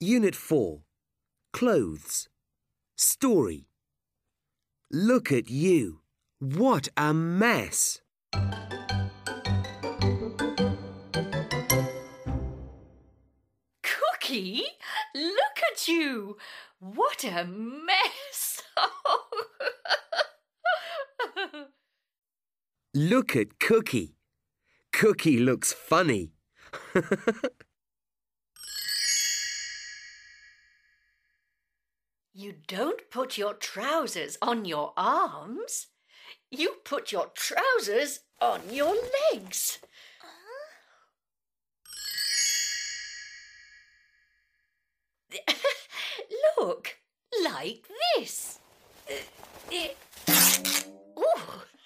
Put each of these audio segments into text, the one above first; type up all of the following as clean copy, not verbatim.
Unit 4. Clothes. Story. Look at you. What a mess. Cookie, look at you. What a mess. Look at Cookie. Cookie looks funny. You don't put your trousers on your arms. You put your trousers on your legs. Look, like this. Ooh.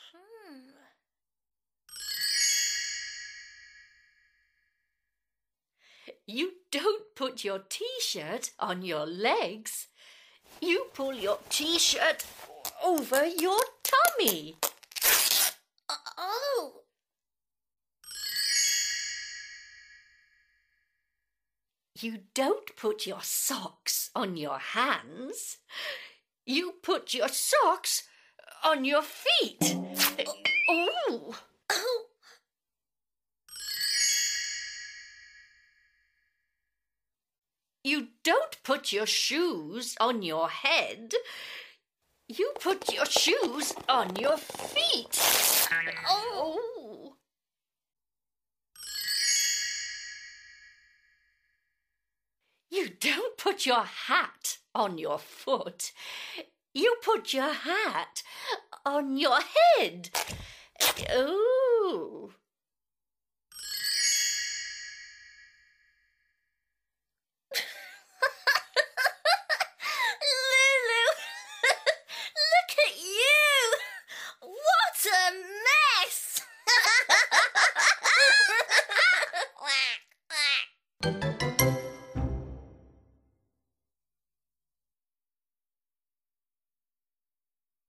You don't put your T-shirt on your legs. You pull your T-shirt over your tummy. Oh! You don't put your socks on your hands. You put your socks on your feet. Oh! You don't put your shoes on your head. You put your shoes on your feet. Oh! You don't put your hat on your foot. You put your hat on your head. Oh!